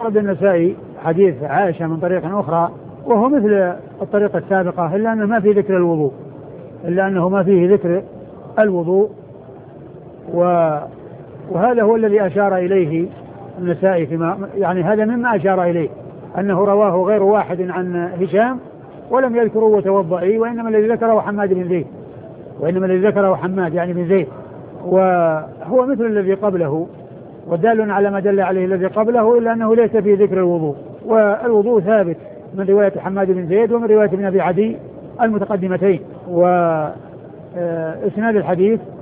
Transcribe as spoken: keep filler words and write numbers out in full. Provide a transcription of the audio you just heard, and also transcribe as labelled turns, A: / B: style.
A: أورد النسائي حديث عائشة من طريق أخرى وهو مثل الطريقة السابقة إلا أنه ما فيه ذكر الوضوء إلا أنه ما فيه ذكر الوضوء وهذا هو الذي أشار إليه النسائي فيما يعني هذا مما أشار إليه أنه رواه غير واحد عن هشام ولم يذكروا وتوضئي وإنما الذي ذكره حماد بن زيد وإنما الذي ذكره حماد يعني بن زيد وهو مثل الذي قبله ودال على ما دل عليه الذي قبله إلا أنه ليس فيه ذكر الوضوء والوضوء ثابت من رواية حماد بن زيد ومن رواية ابن أبي عدي المتقدمتين وإسناد الحديث